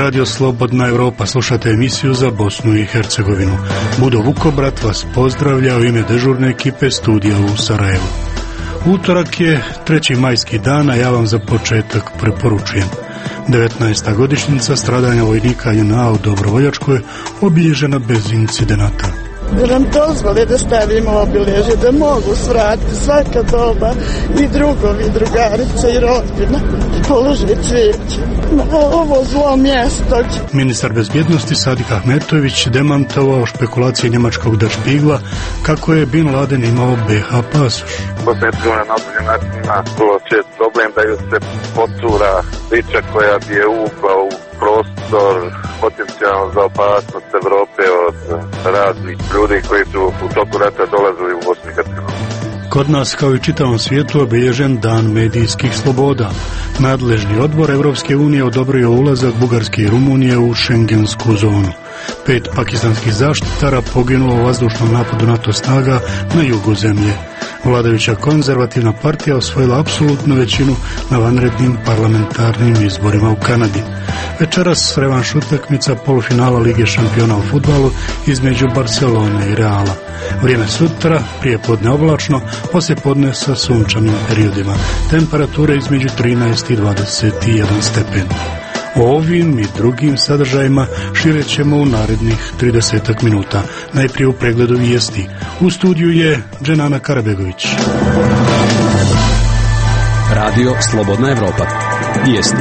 Radio Slobodna Evropa, slušate emisiju za Bosnu i Hercegovinu. Budo Vukobrat vas pozdravlja u ime dežurne ekipe studija u Sarajevu. Utorak je 3. majski dan, a ja vam za početak preporučujem. 19. godišnjica stradanja vojnika JNA u Dobrovoljačkoj obilježena bez incidenata. Da nam dozvole da stavimo obilježje, da mogu svratiti svaka doba i drugovi, i drugarice i rodbina, polože cvijeće na ovo zlo mjesto. Ministar bezbjednosti Sadik Ahmetović demantovao špekulacije njemačkog Der Spiegela kako je Bin Laden imao BH pasoš. Bosna i Hercegovina na određen način ima vrlo čest problem da ju se potura priča koja bi je uvukla u prostor potencijalno za opasnost Evrope od raznih ljudi koji su u toku rata dolazili u Bosnu i Hercegovinu. Kod nas, kao i čitavom svijetu, obilježen dan medijskih sloboda. Nadležni odbor Evropske unije odobrio ulazak Bugarske i Rumunije u šengensku zonu. 5 pakistanskih zaštitara poginulo u vazdušnom napadu NATO snaga na jugu zemlje. Vladajuća konzervativna partija osvojila apsolutnu većinu na vanrednim parlamentarnim izborima u Kanadi. Večeras revanš utakmica polufinala Lige šampiona u fudbalu između Barcelone i Reala. Vrijeme sutra, prije podne oblačno, poslije podne sa sunčanim periodima. Temperature između 13 i 21 stepen. O ovim i drugim sadržajima šire ćemo u narednih 30 minuta. Najprije u pregledu vijesti. U studiju je Dženana Karabegović. Radio Slobodna Evropa. Vijesti.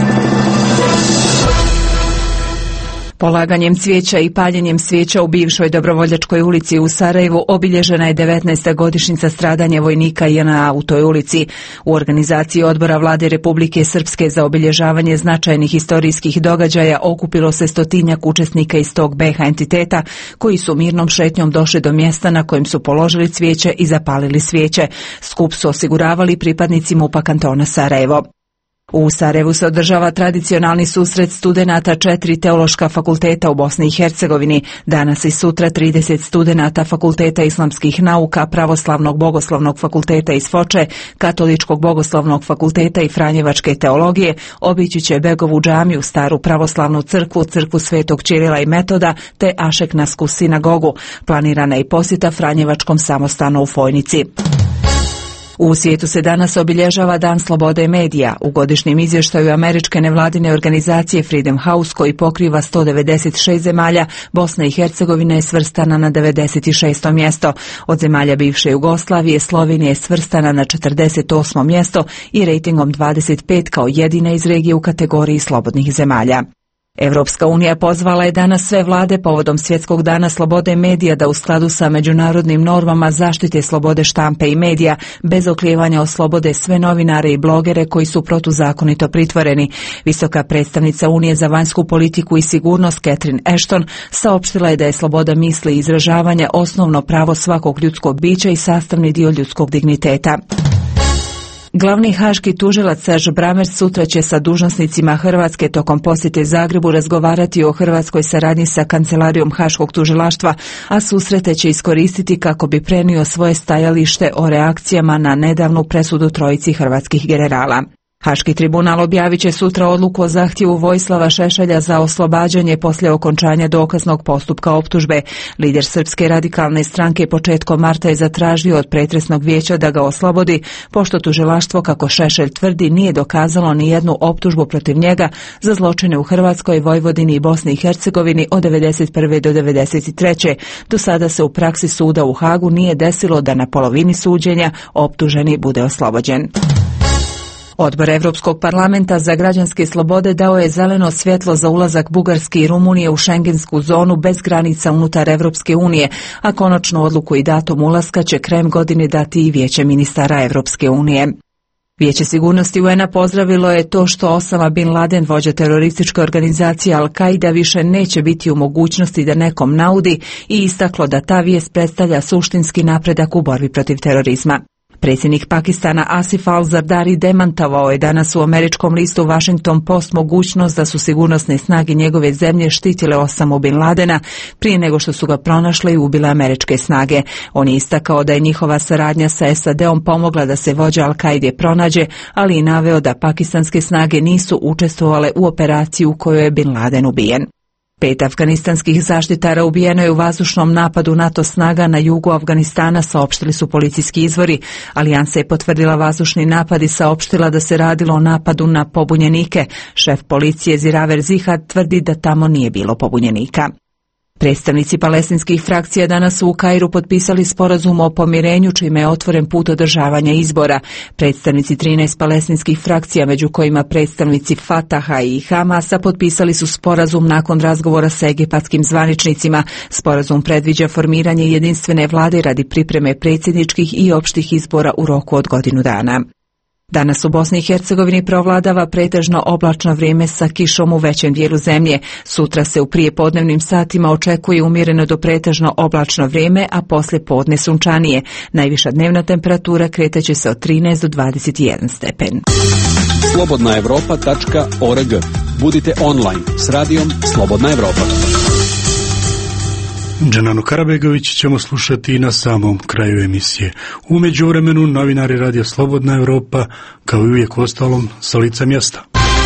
Polaganjem cvijeća i paljenjem svijeća u bivšoj Dobrovoljačkoj ulici u Sarajevu obilježena je 19. godišnjica stradanja vojnika JNA u toj ulici. U organizaciji Odbora Vlade Republike Srpske za obilježavanje značajnih historijskih događaja okupilo se 100-tinjak učesnika iz tog BiH entiteta koji su mirnom šetnjom došli do mjesta na kojem su položili cvijeće i zapalili svijeće. Skup su osiguravali pripadnici MUP-a kantona Sarajevo. U Sarajevu se održava tradicionalni susret studenata 4 teološka fakulteta u Bosni i Hercegovini. Danas i sutra 30 studenata Fakulteta islamskih nauka, Pravoslavnog bogoslovnog fakulteta iz Foče, Katoličkog bogoslovnog fakulteta i Franjevačke teologije obići će Begovu džamiju, Staru pravoslavnu crkvu, crkvu Svetog Ćirila i Metoda te Ašeknasku sinagogu. Planirana je i posjeta Franjevačkom samostanu u Fojnici. U svijetu se danas obilježava Dan slobode medija. U godišnjem izvještaju američke nevladine organizacije Freedom House, koji pokriva 196 zemalja, Bosna i Hercegovina je svrstana na 96. mjesto. Od zemalja bivše Jugoslavije, Slovenija je svrstana na 48. mjesto i rejtingom 25 kao jedina iz regije u kategoriji slobodnih zemalja. Evropska unija pozvala je danas sve vlade povodom Svjetskog dana slobode medija da u skladu sa međunarodnim normama zaštite slobode štampe i medija, bez oklijevanja oslobode sve novinare i blogere koji su protuzakonito pritvoreni. Visoka predstavnica Unije za vanjsku politiku i sigurnost Catherine Ashton saopštila je da je sloboda misli i izražavanja osnovno pravo svakog ljudskog bića i sastavni dio ljudskog digniteta. Glavni haški tužilac Serž Bramerc sutra će sa dužnosnicima Hrvatske tokom posjete Zagrebu razgovarati o hrvatskoj saradnji sa Kancelarijom haškog tužilaštva, a susrete će iskoristiti kako bi prenio svoje stajalište o reakcijama na nedavnu presudu trojici hrvatskih generala. Haški tribunal objavit će sutra odluku o zahtjevu Vojislava Šešelja za oslobađanje poslije okončanja dokaznog postupka optužbe. Lider Srpske radikalne stranke početkom marta je zatražio od pretresnog vijeća da ga oslobodi, pošto tužilaštvo, kako Šešelj tvrdi, nije dokazalo ni jednu optužbu protiv njega za zločine u Hrvatskoj, Vojvodini i Bosni i Hercegovini od 1991. do 1993. Do sada se u praksi suda u Hagu nije desilo da na polovini suđenja optuženi bude oslobođen. Odbor Europskog parlamenta za građanske slobode dao je zeleno svjetlo za ulazak Bugarske i Rumunije u šengensku zonu bez granica unutar Europske unije, a konačnu odluku i datum ulaska će krajem godine dati i Vijeće ministara Europske unije. Vijeće sigurnosti UN-a pozdravilo je to što Osama Bin Laden, vođa terorističke organizacije Al-Qaida, više neće biti u mogućnosti da nekom naudi i istaklo da ta vijest predstavlja suštinski napredak u borbi protiv terorizma. Predsjednik Pakistana Asif al-Zardari demantovao je danas u američkom listu Washington Post mogućnost da su sigurnosne snage njegove zemlje štitile Osama bin Ladena prije nego što su ga pronašle i ubile američke snage. On je istakao da je njihova saradnja sa SAD-om pomogla da se vođa Al-Kaide pronađe, ali i naveo da pakistanske snage nisu učestvovale u operaciji u kojoj je bin Laden ubijen. 5 afganistanskih zaštitara ubijeno je u vazdušnom napadu NATO snaga na jugu Afganistana, saopštili su policijski izvori. Alijansa je potvrdila vazdušni napad i saopštila da se radilo o napadu na pobunjenike. Šef policije Ziraver Zihad tvrdi da tamo nije bilo pobunjenika. Predstavnici palestinskih frakcija danas su u Kairu potpisali sporazum o pomirenju, čime je otvoren put održavanja izbora. Predstavnici 13 palestinskih frakcija, među kojima predstavnici Fataha i Hamasa, potpisali su sporazum nakon razgovora sa egipatskim zvaničnicima. Sporazum predviđa formiranje jedinstvene vlade radi pripreme predsjedničkih i opštih izbora u roku od godinu dana. Danas u Bosni i Hercegovini provladava pretežno oblačno vrijeme sa kišom u većem dijelu zemlje. Sutra se u prijepodnevnim satima očekuje umjereno do pretežno oblačno vrijeme, a poslije podne sunčanije. Najviša dnevna temperatura kretaće se od 13 do 21 stepen. slobodnaevropa.org. Budite online s radijom Slobodna Evropa. Dženanu Karabegović ćemo slušati i na samom kraju emisije. U međuvremenu novinari Radija Slobodna Evropa, kao i uvijek ostalom, sa lica mjesta.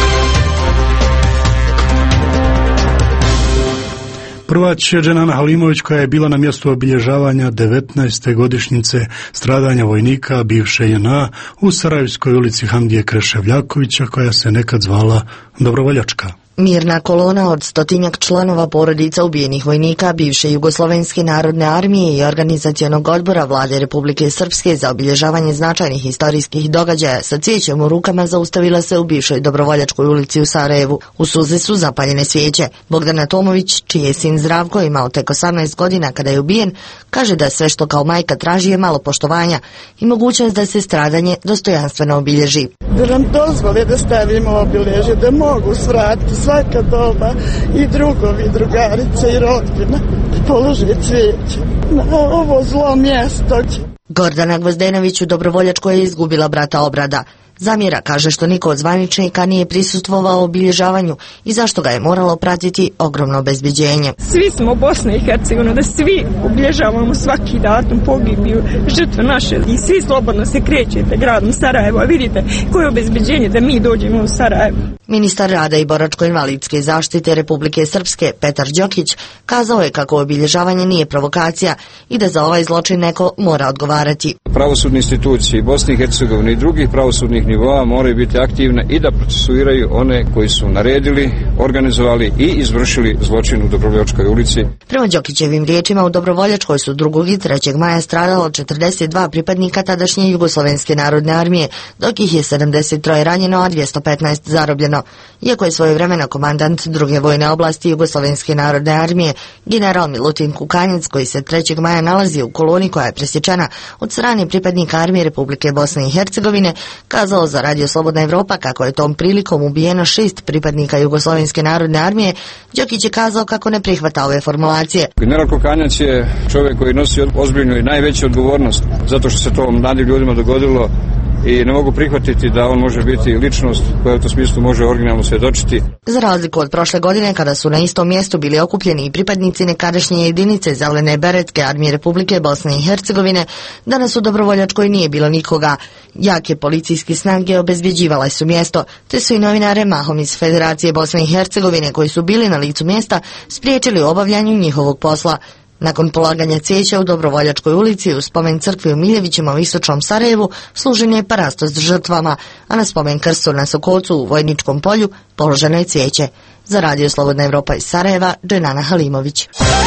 Prva će Dženana Halimović, koja je bila na mjestu obilježavanja 19. godišnjice stradanja vojnika bivše JNA u Sarajevskoj ulici Hamdije Kreševljakovića, koja se nekad zvala Dobrovoljačka. Mirna kolona od 100-tinjak članova porodica ubijenih vojnika bivše Jugoslovenske narodne armije i organizacionog odbora Vlade Republike Srpske za obilježavanje značajnih historijskih događaja sa cvijećem u rukama zaustavila se u bivšoj Dobrovoljačkoj ulici u Sarajevu. U suze su zapaljene svijeće. Bogdana Tomović, čiji je sin Zdravko imao tek 18 godina kada je ubijen, kaže da sve što kao majka traži je malo poštovanja i mogućnost da se stradanje dostojanstveno obilježi. Da nam dozvole da stavimo obilježje, da mogu svratiti svaka doba i drugovi, drugarice i rodbina, položi cvijeće na ovo zlo mjesto. Gordana Gvozdenović u Dobrovoljačkoj je izgubila brata Obrada. Zamjera, kaže, što niko od zvaničnika nije prisustvovao obilježavanju i zašto ga je moralo pratiti ogromno obezbeđenje. Svi smo Bosna i Hercegovina, da svi obilježavamo svaki datum pogibiju, žrtve naše i svi slobodno se krećete gradom Sarajevo, a vidite koje je obezbeđenje da mi dođemo u Sarajevo. Ministar rada i boračko-invalidske zaštite Republike Srpske Petar Đokić kazao je kako obilježavanje nije provokacija i da za ovaj zločin neko mora odgovarati. Pravosudne institucije Bosne i Hercegovine i drugih pravosudnih nivoa moraju biti aktivne i da procesuiraju one koji su naredili, organizovali i izvršili zločin u Dobrovoljačkoj ulici. Prema Đokićevim riječima, u Dobrovoljačkoj su 2. i 3. maja stradalo 42 pripadnika tadašnje Jugoslovenske narodne armije, dok ih je 73 ranjeno, a 215 zarobljeno. Iako je svojevremeno komandant 2. vojne oblasti Jugoslovenske narodne armije, general Milutin Kukanjec, koji se 3. maja nalazi u koloni koja je presječena od strane pripadnika armije Republike Bosne i Hercegovine, kazao za Radio Slobodna Evropa kako je tom prilikom ubijeno 6 pripadnika Jugoslovenske narodne armije. Đokić je kazao kako ne prihvata ove formulacije. General Kukanjac je čovjek koji nosi ozbiljnu i najveću odgovornost zato što se to mladim ljudima dogodilo i ne mogu prihvatiti da on može biti ličnost koja u tom smislu može originalno svjedočiti. Za razliku od prošle godine, kada su na istom mjestu bili okupljeni i pripadnici nekadašnje jedinice Zelene beretke armije Republike Bosne i Hercegovine, danas u Dobrovoljačkoj nije bilo nikoga. Jake policijske snage obezbjeđivale su mjesto, te su i novinare mahom iz Federacije Bosne i Hercegovine koji su bili na licu mjesta spriječili u obavljanju njihovog posla. Nakon polaganja cvijeća u Dobrovoljačkoj ulici u spomen crkvi u Miljevićima u istočnom Sarajevu služen je parastos žrtvama, a na spomen krstu na Sokolcu u Vojničkom polju položeno je cvijeće. Za Radio Slobodna Evropa iz Sarajeva, Dženana Halimović.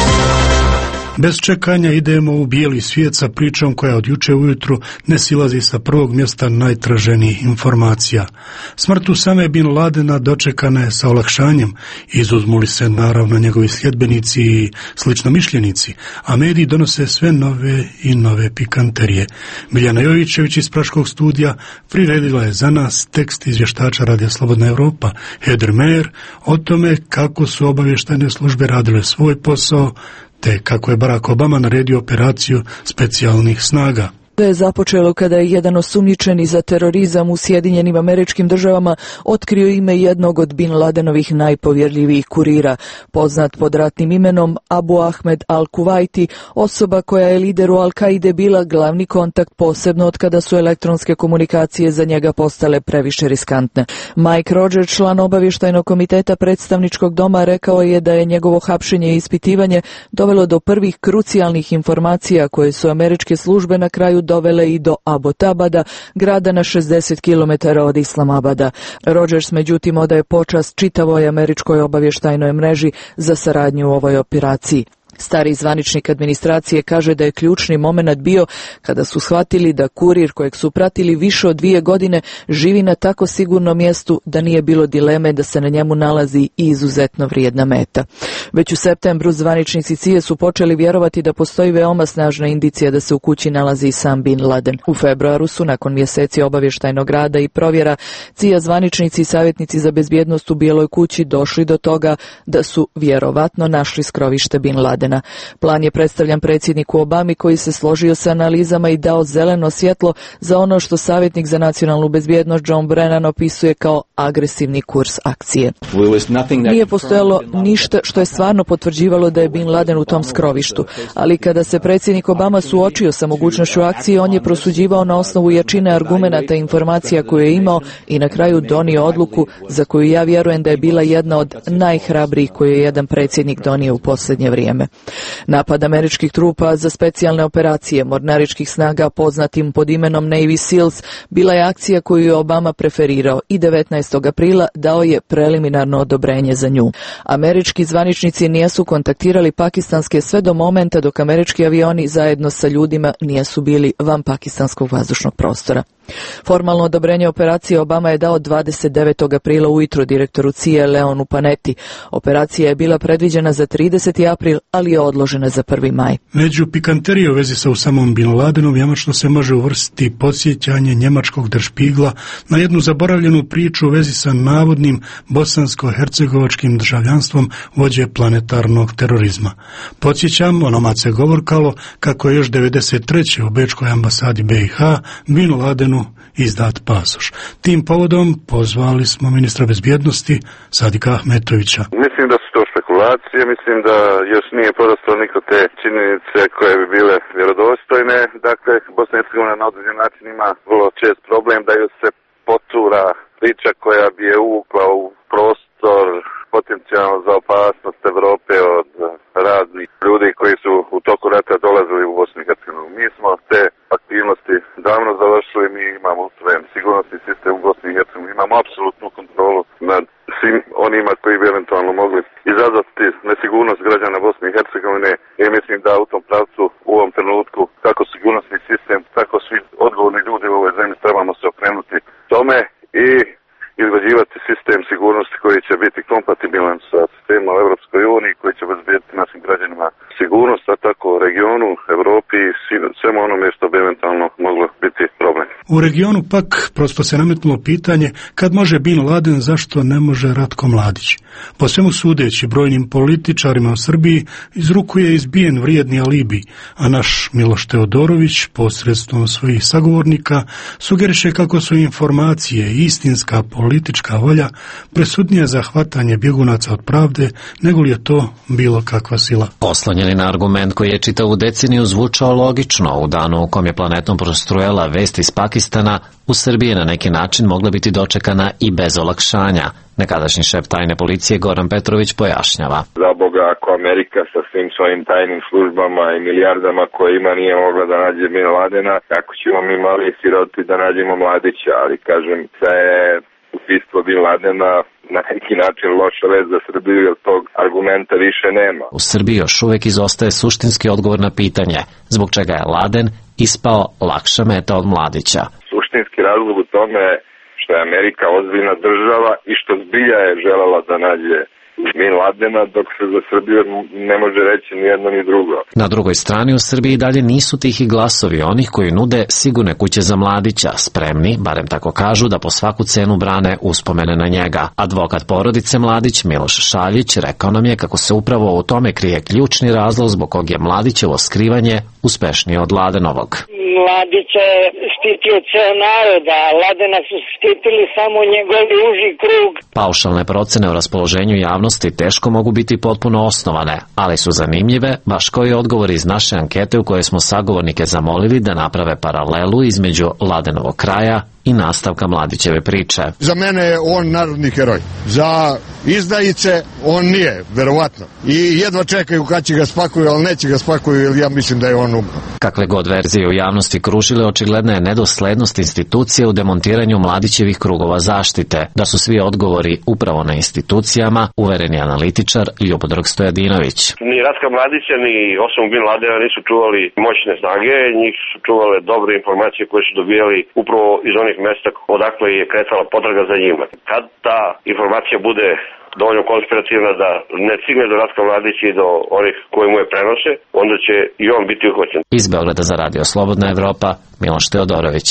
Bez čekanja idemo u bijeli svijet sa pričom koja od juče ujutru ne silazi sa prvog mjesta najtraženijih informacija. Smrt Usame bin Ladena dočekana je sa olakšanjem, izuzmu li se naravno njegovi sljedbenici i sličnomišljenici, a mediji donose sve nove i nove pikanterije. Biljana Jovićević iz Praškog studija priredila je za nas tekst izvještača Radija Slobodna Evropa Heder Meyer o tome kako su obavještajne službe radile svoj posao, te kako je Barack Obama naredio operaciju specijalnih snaga. Da je započelo kada je jedan osumnjičeni za terorizam u Sjedinjenim Američkim Državama otkrio ime jednog od Bin Ladenovih najpovjerljivijih kurira, poznat pod ratnim imenom Abu Ahmed al-Kuwaiti, osoba koja je lideru Al-Kaide bila glavni kontakt posebno od kada su elektronske komunikacije za njega postale previše riskantne. Mike Rogers, član obavještajnog komiteta predstavničkog doma, rekao je da je njegovo hapšenje i ispitivanje dovelo do prvih krucijalnih informacija koje su američke službe na kraju dovele i do Abbottabada, grada na 60 km od Islamabada. Rogers međutim odaje počast čitavoj američkoj obavještajnoj mreži za saradnju u ovoj operaciji. Stari zvaničnik administracije kaže da je ključni moment bio kada su shvatili da kurir kojeg su pratili više od 2 godine živi na tako sigurnom mjestu da nije bilo dileme da se na njemu nalazi i izuzetno vrijedna meta. Već u septembru zvaničnici CIA su počeli vjerovati da postoji veoma snažna indicija da se u kući nalazi i sam Bin Laden. U februaru su, nakon mjeseci obavještajnog rada i provjera, CIA zvaničnici i savjetnici za bezbjednost u Bijeloj kući došli do toga da su vjerovatno našli skrovište Bin Laden. Plan je predstavljan predsjedniku Obami, koji se složio sa analizama i dao zeleno svjetlo za ono što savjetnik za nacionalnu bezbjednost John Brennan opisuje kao agresivni kurs akcije. Nije postojalo ništa što je stvarno potvrđivalo da je Bin Laden u tom skrovištu, ali kada se predsjednik Obama suočio sa mogućnošću akcije, on je prosuđivao na osnovu jačine argumenata i informacija koje je imao i na kraju donio odluku za koju ja vjerujem da je bila jedna od najhrabrijih koju je jedan predsjednik donio u posljednje vrijeme. Napad američkih trupa za specijalne operacije mornaričkih snaga poznatim pod imenom Navy Seals bila je akcija koju je Obama preferirao i 19. aprila dao je preliminarno odobrenje za nju. Američki zvaničnici nisu kontaktirali pakistanske sve do momenta dok američki avioni zajedno sa ljudima nisu bili van pakistanskog vazdušnog prostora. Formalno odobrenje operacije Obama je dao 29. aprila ujutro direktoru CIA Leonu Panetti. Operacija je bila predviđena za 30. april, ali je odložena za 1. maj. Među pikanterije u vezi sa Usamom Bin Ladenom jamačno se može uvrstiti podsjećanje njemačkog Der Spiegela na jednu zaboravljenu priču u vezi sa navodnim bosansko-hercegovačkim državljanstvom vođe planetarnog terorizma. Podsjećam, onomad se govorkalo kako je još 93. u Bečkoj ambasadi BiH Bin Ladenu izdat pasoš. Tim povodom pozvali smo ministra bezbjednosti Sadika Ahmetovića. Mislim da su to špekulacije, mislim da još nije porastao niko te činjenice koje bi bile vjerodostojne. Dakle, Bosna i Hercegovina na određen način ima vrlo čest problem da ju se potura priča koja bi je uvukla u prostor potencijalno za opasnost Evrope od raznih ljudi koji su u toku rata dolazili u Bosnu i Hercegovinu. Mi smo te aktivnosti davno završili, mi imamo ustrojen sigurnosni sistem u Bosni i Hercegovini, imamo apsolutnu kontrolu nad svim onima koji bi eventualno mogli izazvati nesigurnost građana Bosne i Hercegovine i mislim da u tom pravcu u ovom trenutku kako sigurnosni sistem, tako svi odgovorni ljudi u ovoj zemlji trebamo se okrenuti tome i izgrađivati sistem sigurnosti koji će biti kompatibilan sa sistemom u Europskoj uniji, koji će obezbediti našim građanima sigurnost, a tako u regionu, Evropi i svemu onome što bi eventualno moglo biti problem. U regionu pak prosto se nametnulo pitanje kad može Bin Laden, zašto ne može Ratko Mladić. Po svemu sudeći brojnim političarima u Srbiji iz ruku je izbijen vrijedni alibi, a naš Miloš Teodorović posredstvom svojih sagovornika sugeriše kako su informacije i istinska politička volja presudnije za hvatanje bjegunaca od pravde nego li je to bilo kakva sila. Oslonjeni na argument koji je čitavu deceniju zvučao logično u danu u kom je planetom prostrujala vest iz Pakistana, u Srbiji na neki način mogla biti dočekana i bez olakšanja. Nekadašnji šef tajne policije Goran Petrović pojašnjava. Za Boga, ako Amerika sa svim svojim tajnim službama i milijardama koje ima nije mogla da nađe Bin Ladena, kako ćemo mi mali siroti da nađemo Mladića, ali kažem, da je ubistvo Bin Ladena na neki način loša vest za Srbiju, jer tog argumenta više nema. U Srbiji još uvijek izostaje suštinski odgovor na pitanje zbog čega je Laden ispao lakša meta od Mladića. Suštinski razlog u tome što je Amerika ozbiljna država i što zbilja je želela da nađe Bin Ladena, dok se za Srbiju ne može reći ni jedno ni drugo. Na drugoj strani u Srbiji dalje nisu tihi glasovi onih koji nude sigurne kuće za Mladića, spremni, barem tako kažu, da po svaku cenu brane uspomene na njega. Advokat porodice Mladić Miloš Šaljić rekao nam je kako se upravo u tome krije ključni razlog zbog kog je Mladićevo skrivanje uspešnije od Ladenovog. I Mladića je štitio ceo naroda, a Mladena su štitili samo njegovi uži krug. Paušalne procene o raspoloženju javnosti teško mogu biti potpuno osnovane, ali su zanimljive, baš kao i odgovori iz naše ankete u kojoj smo sagovornike zamolili da naprave paralelu između Mladenovog kraja i nastavka Mladićeve priče. Za mene je on narodni heroj. Za izdajice on nije, verovatno. I jedva čekaju kad će ga spakuju, ali neće ga spakuju, jer ja mislim da je on umro. Kakve god verzije u javnosti kružile, očigledna je nedoslednost institucije u demontiranju Mladićevih krugova zaštite, da su svi odgovori upravo na institucijama, uvereni analitičar Ljubodrog Stojadinović. Ni Ratka Mladića, ni Osama Bin Ladena nisu čuvali moćne snage, njih su čuvale dobre informacije koje su dobijali upravo iz onih mesta odakle je kretala potraga za njima. Kad ta informacija bude dovoljno konspirativna da ne stigne do Ratka Mladića i do onih koji mu je prenose, onda će i on biti uhvaćen. Iz Beograda za Radio Slobodna Evropa, Miloš Teodorović.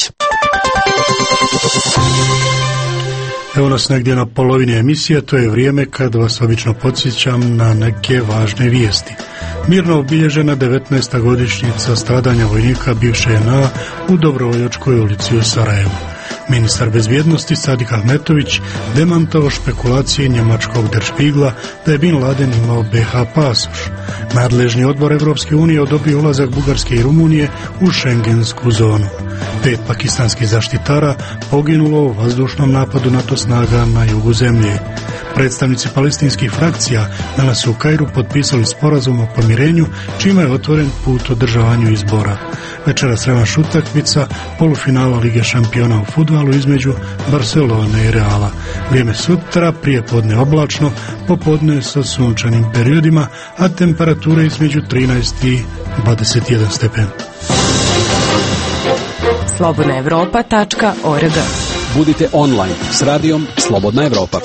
Evo nas negdje na polovini emisije, to je vrijeme kad vas obično podsjećam na neke važne vijesti. Mirno obilježena 19. godišnjica stradanja vojnika bivše JNA u Dobrovoljačkoj ulici u Sarajevu. Ministar bezbjednosti Sadik Ahmetović demantao špekulacije njemačkog Der Spiegela da je Bin Laden imao BH pasoš. Nadležni odbor Evropske unije odobrio ulazak Bugarske i Rumunije u šengensku zonu. 5 pakistanskih zaštitara poginulo u vazdušnom napadu NATO snaga na jugu zemlje. Predstavnici palestinskih frakcija danas su u Kairu potpisali sporazum o pomirenju, čime je otvoren put održavanju izbora. Večeras revanš utakmica polufinala Lige šampiona u fudbalu između Barcelone i Reala. Vrijeme sutra, prije podne oblačno, popodne sa sunčanim periodima, a temperature između 13 i 21 stepen. slobodnaevropa.org. Budite online s radijom Slobodna Evropa.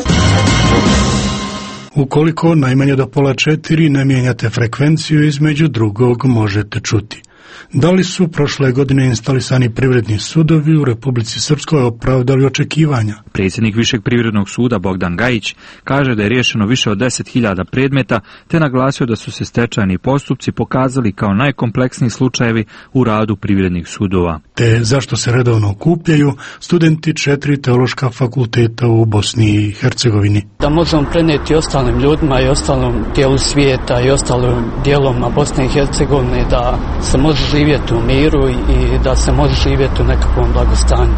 Ukoliko najmanje do 3:30 ne mijenjate frekvenciju, između drugog možete čuti. Da li su prošle godine instalisani privredni sudovi u Republici Srpskoj opravdali očekivanja? Predsjednik Višeg privrednog suda Bogdan Gajić kaže da je riješeno više od 10.000 predmeta, te naglasio da su se stečajni postupci pokazali kao najkompleksniji slučajevi u radu privrednih sudova. Te zašto se redovno okupljaju studenti 4 teološka fakulteta u Bosni i Hercegovini? Da možemo prenijeti ostalim ljudima i ostalom dijelu svijeta i ostalim dijelom Bosne i Hercegovine da se može živjeti u miru i da se može živjeti u nekakvom blagostanju.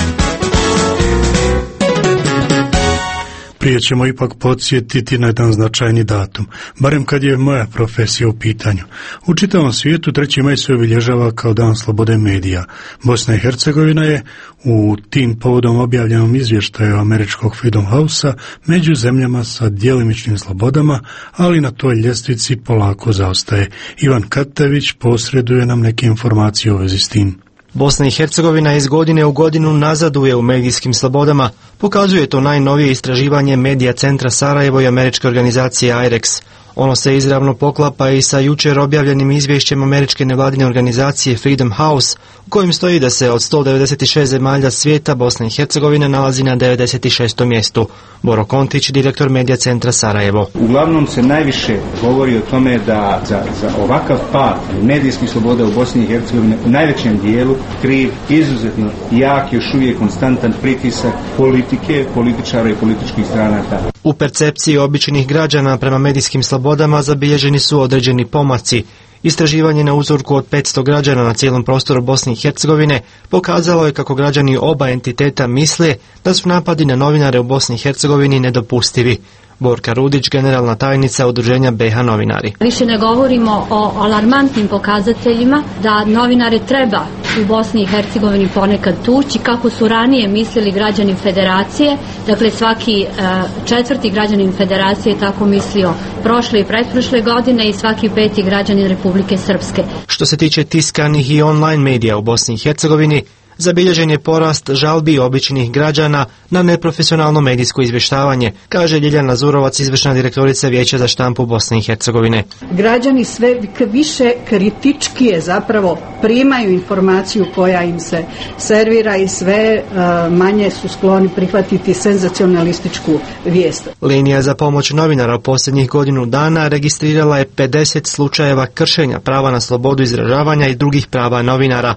Prije ćemo ipak podsjetiti na jedan značajni datum, barem kad je moja profesija u pitanju. U čitavom svijetu 3. maj se obilježava kao dan slobode medija. Bosna i Hercegovina je u tim povodom objavljenom izvještaju američkog Freedom House-a među zemljama sa djelimičnim slobodama, ali na toj ljestvici polako zaostaje. Ivan Katević posreduje nam neke informacije u vezi s tim. Bosna i Hercegovina iz godine u godinu nazaduje u medijskim slobodama, pokazuje to najnovije istraživanje Medija centra Sarajevo i američke organizacije IREX. Ono se izravno poklapa i sa jučer objavljenim izvješćem američke nevladine organizacije Freedom House, u kojem stoji da se od 196 zemalja svijeta Bosna i Hercegovina nalazi na 96. mjestu. Boro Kontić, direktor Medija centra Sarajevo. Uglavnom se najviše govori o tome da za ovakav pad medijskih sloboda u Bosni i Hercegovini u najvećem dijelu kriv izuzetno jak, još uvijek konstantan pritisak politike, političara i političkih stranaka. U percepciji običnih građana prema medijskim slobodama zabilježeni su određeni pomaci. Istraživanje na uzorku od 500 građana na cijelom prostoru Bosne i Hercegovine pokazalo je kako građani oba entiteta misle da su napadi na novinare u Bosni i Hercegovini nedopustivi. Borka Rudić, generalna tajnica udruženja BH novinari. Više ne govorimo o alarmantnim pokazateljima da novinare treba u Bosni i Hercegovini ponekad tući, kako su ranije mislili građani federacije. Dakle, svaki četvrti građanin federacije je tako mislio prošle i pretprošle godine i svaki peti građanin Republike Srpske. Što se tiče tiskanih i online medija u Bosni i Hercegovini, zabilježen je porast žalbi običnih građana na neprofesionalno medijsko izvještavanje, kaže Ljiljana Zurovac, izvršna direktorica Vijeća za štampu Bosne i Hercegovine. Građani sve više kritičkije zapravo primaju informaciju koja im se servira i sve manje su skloni prihvatiti senzacionalističku vijest. Linija za pomoć novinara u posljednjih godinu dana registrirala je 50 slučajeva kršenja prava na slobodu izražavanja i drugih prava novinara.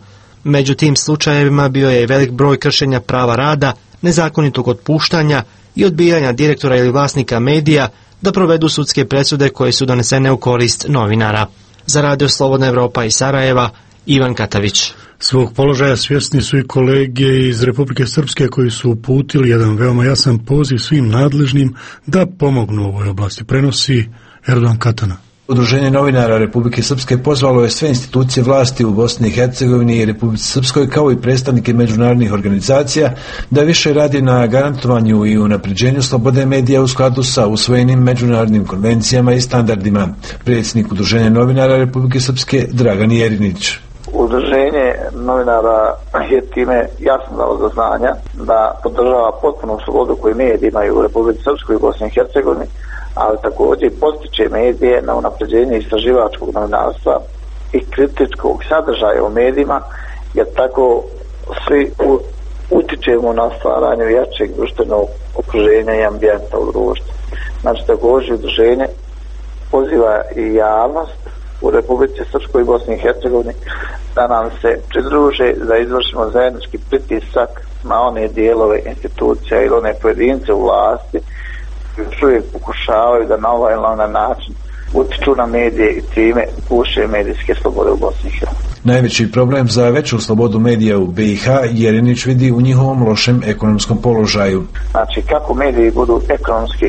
Među tim slučajevima bio je velik broj kršenja prava rada, nezakonitog otpuštanja i odbijanja direktora ili vlasnika medija da provedu sudske presude koje su donesene u korist novinara. Za Radio Slobodna Evropa iz Sarajeva, Ivan Katavić. Svog položaja svjesni su i kolege iz Republike Srpske koji su uputili jedan veoma jasan poziv svim nadležnim da pomognu u ovoj oblasti. Prenosi Erdogan Katana. Udruženje novinara Republike Srpske pozvalo je sve institucije vlasti u Bosni i Hercegovini i Republici Srpskoj kao i predstavnike međunarodnih organizacija da više radi na garantovanju i unapređenju slobode medija u skladu sa usvojenim međunarodnim konvencijama i standardima. Predsjednik Udruženja novinara Republike Srpske Dragan Jerinić. Udruženje novinara je time jasno dalo do znanja da podržava potpunu slobodu koju mediji imaju u Republici Srpskoj i Bosni i Hercegovini, ali također postiče medije na unapređenje istraživačkog novinarstva i kritičkog sadržaja u medijima, jer tako svi utičemo na stvaranje jačeg društvenog okruženja i ambijenta u društvu. Znači, također udruženje poziva i javnost u Republici Srpskoj i Bosni i Hercegovini da nam se pridruže, da izvršimo zajednički pritisak na one dijelove institucija ili one pojedince u vlasti još uvijek pokušavaju da na ovaj ili onaj način utiču na medije i time guše medijske slobode u Bosni i Hercegovini. Najveći problem za veću slobodu medija u BiH Jerinić vidi u njihovom lošem ekonomskom položaju. Znači, kako mediji budu ekonomski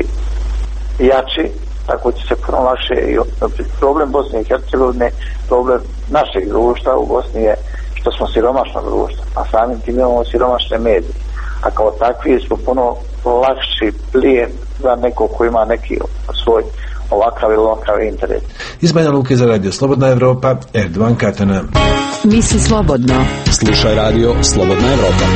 jači, tako će se puno lakše i problem Bosne i Hercegovine, problem našeg društva u Bosni je što smo siromašno društvo, a samim tim imamo siromašne medije. A kao takvi smo puno lakši plijen za nekog ko ima neki svoj ovakav ili ovakav interes. Iz Banja Luke za Radio Slobodna Evropa, Erdogan Katana. Misli slobodno. Slušaj Radio Slobodna Evropa.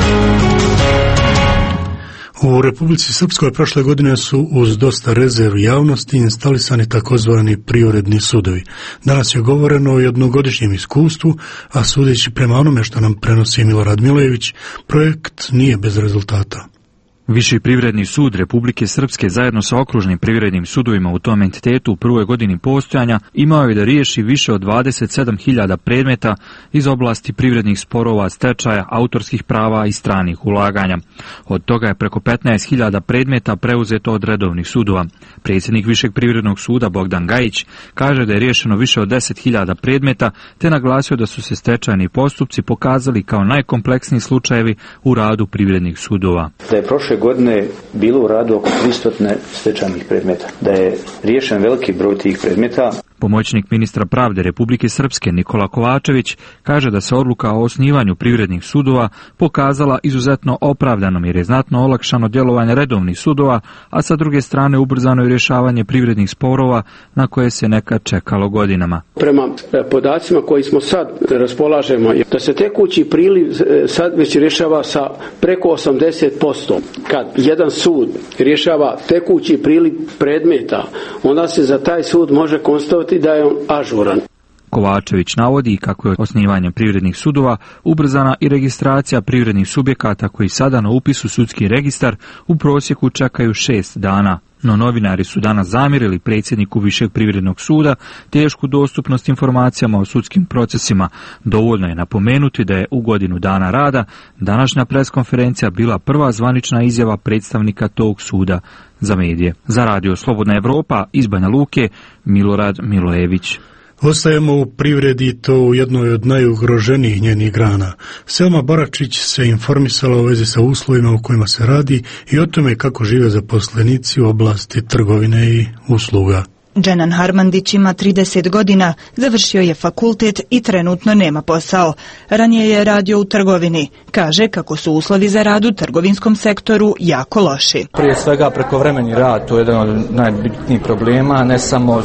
U Republici Srpskoj prošle godine su uz dosta rezervi javnosti instalisani takozvani prioredni sudovi. Danas je govoreno o jednogodišnjem iskustvu, a sudeći prema onome što nam prenosi Milorad Milojević, projekt nije bez rezultata. Viši privredni sud Republike Srpske zajedno sa okružnim privrednim sudovima u tom entitetu u prvoj godini postojanja imao je da riješi više od 27.000 predmeta iz oblasti privrednih sporova, stečaja, autorskih prava i stranih ulaganja. Od toga je preko 15.000 predmeta preuzeto od redovnih sudova. Predsjednik Višeg privrednog suda Bogdan Gajić kaže da je riješeno više od 10.000 predmeta, te naglasio da su se stečajni postupci pokazali kao najkompleksniji slučajevi u radu privrednih sudova. Da je prošle godine bilo u radu oko 300 stečajnih predmeta, da je riješen veliki broj tih predmeta. Pomoćnik ministra pravde Republike Srpske Nikola Kovačević kaže da se odluka o osnivanju privrednih sudova pokazala izuzetno opravdanom jer je znatno olakšano djelovanje redovnih sudova, a sa druge strane ubrzano je rješavanje privrednih sporova na koje se nekad čekalo godinama. Prema podacima koji smo sad raspolažemo, da se tekući priliv sad već rješava sa preko 80%. Kad jedan sud rješava tekući priliv predmeta, onda se za taj sud može konstatovati da je on ažuran. Kovačević navodi kako je osnivanjem privrednih sudova ubrzana i registracija privrednih subjekata koji sada na upis u sudski registar u prosjeku čekaju 6 dana. No novinari su danas zamjerili predsjedniku Višeg privrednog suda tešku dostupnost informacijama o sudskim procesima. Dovoljno je napomenuti da je u godinu dana rada današnja preskonferencija bila prva zvanična izjava predstavnika tog suda za medije. Za Radio Slobodna Evropa iz Banja Luke, Milorad Milojević. Ostajemo u privredi, to u jednoj od najugroženijih njenih grana. Selma Baračić se informisala u vezi sa uslovima u kojima se radi i o tome kako žive zaposlenici u oblasti trgovine i usluga. Dženan Harmandić ima 30 godina, završio je fakultet i trenutno nema posao. Ranije je radio u trgovini. Kaže kako su uslovi za rad u trgovinskom sektoru jako loši. Prije svega prekovremeni rad, to je jedan od najbitnijih problema, ne samo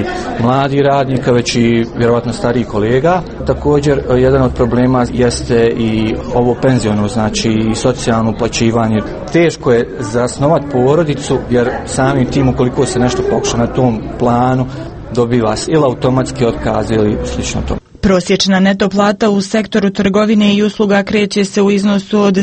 mladi radnika, već i vjerovatno stariji kolega. Također jedan od problema jeste i ovo penziono, i socijalno uplaćivanje. Teško je zasnovati porodicu jer samim tim ukoliko se nešto pokuša na tom planu dobiva se ili automatski otkaz ili slično to. Prosječna neto plata u sektoru trgovine i usluga kreće se u iznosu od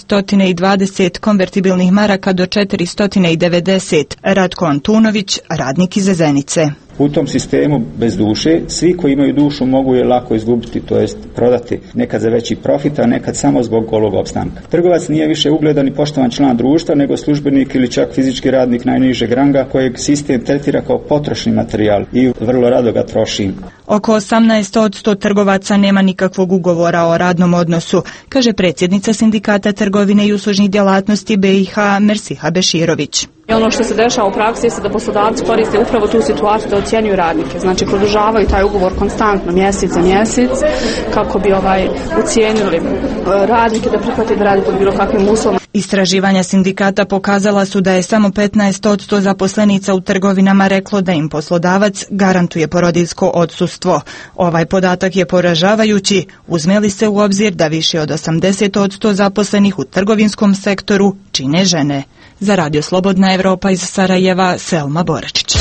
320 konvertibilnih maraka do 490. Ratko Antunović, radnik iz Zenice. U tom sistemu bez duše, svi koji imaju dušu mogu je lako izgubiti, to jest prodati, nekad za veći profit, a nekad samo zbog golog opstanka. Trgovac nije više ugledan i poštovan član društva, nego službenik ili čak fizički radnik najnižeg ranga kojeg sistem tretira kao potrošni materijal i vrlo rado ga troši. Oko 18% trgovaca nema nikakvog ugovora o radnom odnosu, kaže predsjednica Sindikata trgovine i uslužnih djelatnosti BiH Mersiha Beširović. I ono što se dešava u praksi je da poslodavci koriste upravo tu situaciju da ocjenjuju radnike. Znači produžavaju taj ugovor konstantno mjesec za mjesec kako bi ucijenili radnike da prihvate da radi pod bilo kakvim uslovima. Istraživanja sindikata pokazala su da je samo 15% zaposlenica u trgovinama reklo da im poslodavac garantuje porodiljsko odsustvo. Ovaj podatak je poražavajući, uzme li se u obzir da više od 80% zaposlenih u trgovinskom sektoru čine žene. Za Radio Slobodna Evropa iz Sarajeva, Selma Boračić.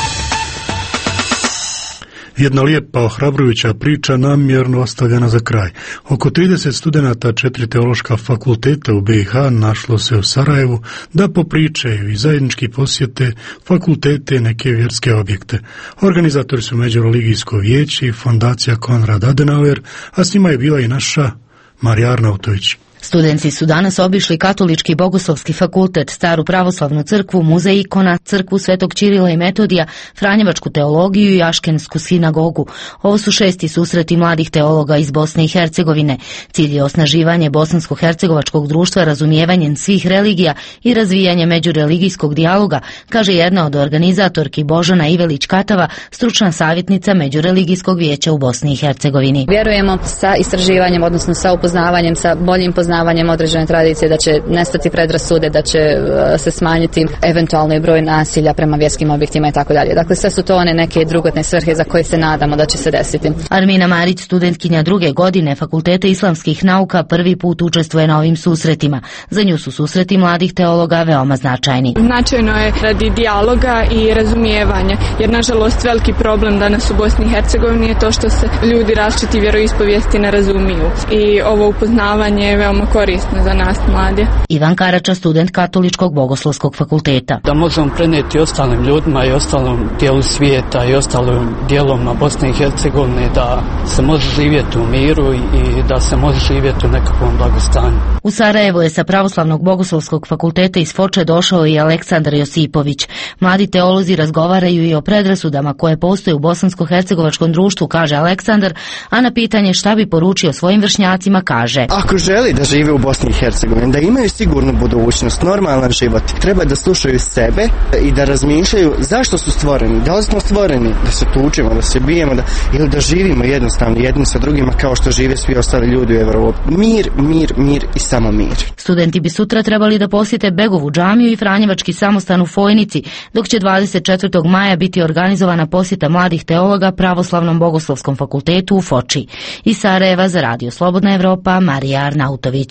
Jedna lijepa, ohrabrujuća priča namjerno ostavljena za kraj. Oko 30 studenata 4 teološka fakulteta u BiH našlo se u Sarajevu da popričaju i zajednički posjete fakultete neke vjerske objekte. Organizatori su Međureligijsko vijeće i fondacija Konrad Adenauer, a s njima je bila i naša Marija Arnautović. Studenti su danas obišli Katolički bogoslovski fakultet, Staru pravoslavnu crkvu, muzej ikona, crkvu Svetog Ćirila i Metodija, Franjevačku teologiju i Aškensku sinagogu. Ovo su 6. susreti mladih teologa iz Bosne i Hercegovine. Cilj je osnaživanje bosansko-hercegovačkog društva razumijevanjem svih religija i razvijanje međureligijskog dijaloga, kaže jedna od organizatorki Božana Ivelić-Katava, stručna savjetnica Međureligijskog vijeća u Bosni i Hercegovini. Vjerujemo sa istraživanjem, odnosno sa upoznavanjem, sa boljim poznavanjem određene tradicije, da će nestati predrasude, da će se smanjiti eventualno broj nasilja prema vjerskim objektima i tako dalje. Dakle, sve su to one neke drugotne svrhe za koje se nadamo da će se desiti. Armina Marić, studentkinja 2. godine Fakulteta islamskih nauka, prvi put učestvuje na ovim susretima. Za nju su susreti mladih teologa veoma značajni. Značajno je radi dijaloga i razumijevanja, jer nažalost veliki problem danas u Bosni i Hercegovini je to što se ljudi različiti vjeroispovijesti ne razumiju. I ovo upoznavanje je veoma korisno za nas mlade. Ivan Karača, student Katoličkog bogoslovskog fakulteta. Da možemo prenijeti ostalim ljudima i ostalom dijelu svijeta i ostalim dijeloma Bosne i Hercegovine da se može živjeti u miru i da se može živjeti u nekakvom blagostanju. U Sarajevo je sa Pravoslavnog bogoslovskog fakulteta iz Foče došao i Aleksandar Josipović. Mladi teolozi razgovaraju i o predrasudama koje postoje u bosansko-hercegovačkom društvu, kaže Aleksandar, a na pitanje šta bi poručio svojim vršnjacima kaže: Ako želi da žive u Bosni i Hercegovini, da imaju sigurnu budućnost, normalan život, treba da slušaju sebe i da razmišljaju zašto su stvoreni, da li smo stvoreni da se tučemo, da se bijemo, ili da živimo jednostavno jedni sa drugima kao što žive svi ostali ljudi u Evropi. Mir, mir, mir i samo mir. Studenti bi sutra trebali da posjete Begovu džamiju i Franjevački samostan u Fojnici, dok će 24. maja biti organizovana posjeta mladih teologa Pravoslavnom bogoslovskom fakultetu u Foči. Iz Sarajeva za Radio Slobodna Evropa, Marija Arnautović.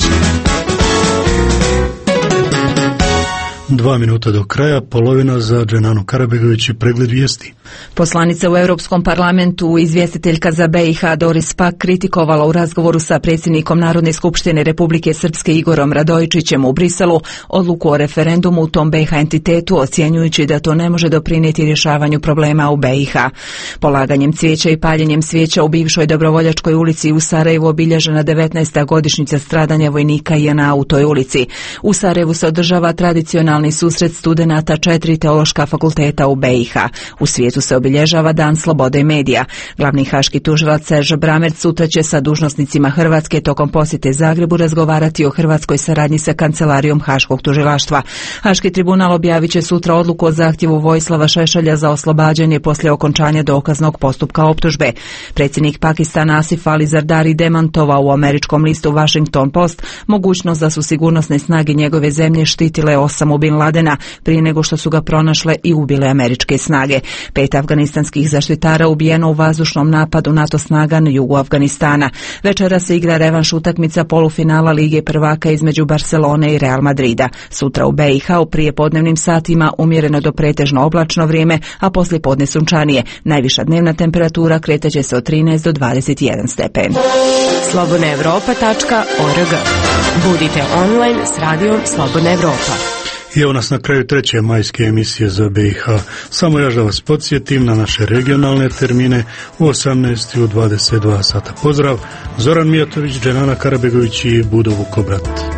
2 minuta do kraja, polovina za Dženanu Karabegović i pregled vijesti. Poslanica u Europskom parlamentu, izvjestiteljka za BiH Doris Pak, kritikovala u razgovoru sa predsjednikom Narodne skupštine Republike Srpske Igorom Radojičićem u Briselu odluku o referendumu u tom BiH entitetu, ocjenjujući da to ne može doprinijeti rješavanju problema u BiH. Polaganjem cvijeća i paljenjem svijeća u bivšoj Dobrovoljačkoj ulici u Sarajevu obilježena 19. godišnjica stradanja vojnika JNA u toj ulici. U Sarajevu se održava tradicionalni susret studenata 4 teološka fakulteta u BiH. U svijetu se obilježava Dan slobode medija. Glavni haški tužilac Serge Brammertz sutra će sa dužnosnicima Hrvatske tokom posjete Zagrebu razgovarati o hrvatskoj saradnji sa kancelarijom Haškog tužilaštva. Haški tribunal objavit će sutra odluku o zahtjevu Vojislava Šešelja za oslobađanje poslije okončanja dokaznog postupka optužbe. Predsjednik Pakistana Asif Ali Zardari demantovao u američkom listu Washington Post mogućnost da su sigurnosne snage njegove zemlje štitile Osamu Bin Ladena prije nego što su ga pronašle i ubile američke snage. 5 afganistanskih zaštitara ubijeno u vazdušnom napadu NATO snaga na jugu Afganistana. Večera se igra revanš utakmica polufinala Lige prvaka između Barcelone i Real Madrida. Sutra u BiH u prijepodnevnim satima umjereno do pretežno oblačno vrijeme, a poslije podne sunčanije. Najviša dnevna temperatura kretaće se od 13 do 21 stepen. Slobodnaevropa.org. Budite online s radijom Slobodna Evropa. I evo nas na kraju treće majske emisije za BiH. Samo još da vas podsjetim na naše regionalne termine u 18 i u 22 sata. Pozdrav, Zoran Mijatović, Dženana Karabegović i Budo Vukobrat.